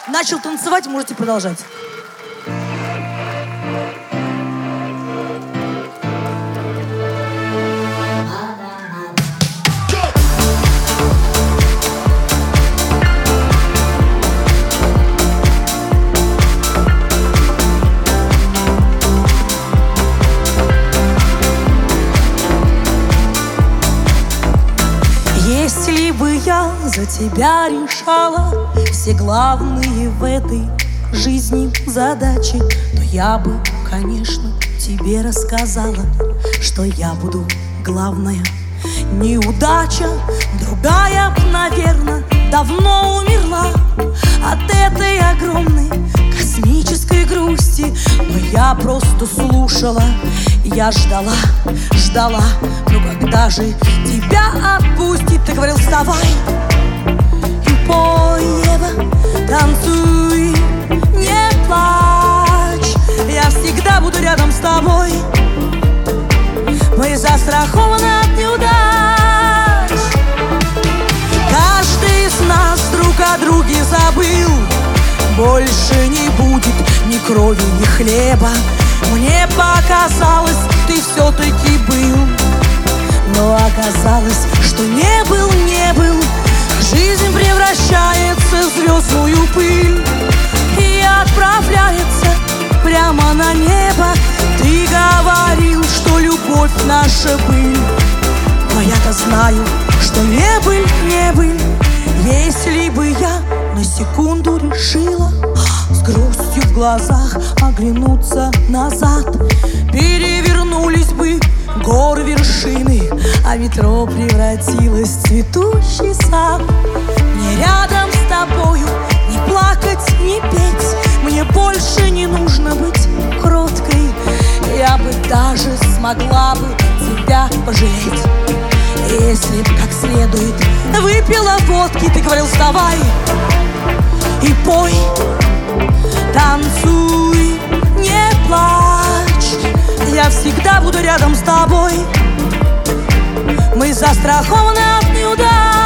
начал танцевать, можете продолжать. Если бы я за тебя решала все главные в этой жизни задачи, то я бы, конечно, тебе рассказала, что я буду главная. Неудача другая, наверное, давно умерла от этой огромной космической грусти. Но я просто слушала, я ждала, ну когда же тебя отпустит? Ты говорил, вставай и пой, Ева, танцуй, не плачь, я всегда буду рядом с тобой. Мы застрахованы от неудач. Каждый из нас друг о друге забыл. Больше не будет ни крови, ни хлеба. Мне показалось, ты все-таки был, но оказалось, что не был. Жизнь превращается в звездную пыль и отправляется прямо на небо. Ты говорил, что любовь наша быль, но я-то знаю, что не быль. Если бы я на секунду решила с грустью в глазах оглянуться назад, перевернулись бы горы вершины, а метро превратилось в цветущий сад. Мне рядом с тобою не плакать, не петь, мне больше не нужно быть кроткой. Я бы даже смогла бы тебя пожалеть, если б как следует выпила водки. Ты говорил, вставай и пой, танцуй, не плачь, я всегда буду рядом с тобой. Мы застрахованы от неудач.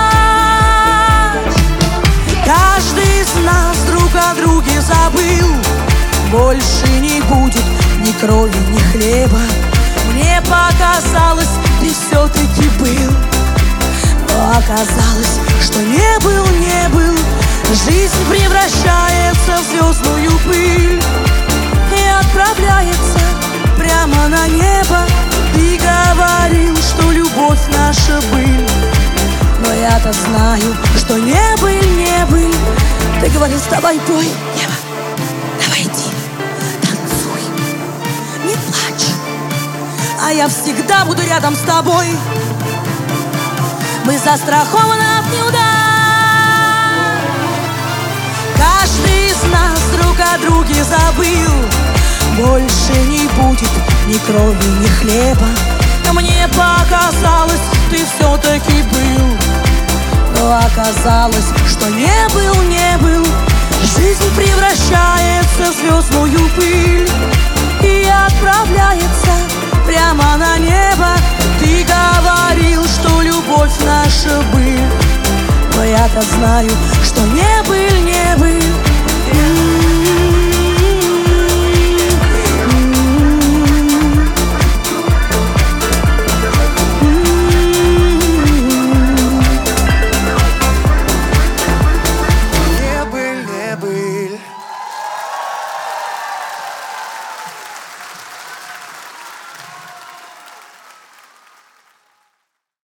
Каждый из нас друг о друге забыл. Больше не будет ни крови, ни хлеба. Мне показалось, ты все-таки был, но оказалось, что не был. Жизнь превращается в звездную пыль и отправляется прямо на небо. Ты говорил, что любовь наша быль, но я-то знаю, что не быль. Ты говорил, вставай, пой, Ева, давай иди, танцуй, не плачь, а я всегда буду рядом с тобой. Мы застрахованы от неудач. Каждый из нас друг о друге забыл. Больше не будет ни крови, ни хлеба. Мне показалось, ты все-таки был, но оказалось, что не был. Жизнь превращается в звездную пыль и отправляется прямо на небо. Ты говорил, что любовь наша быль, но я-то знаю, что не быль.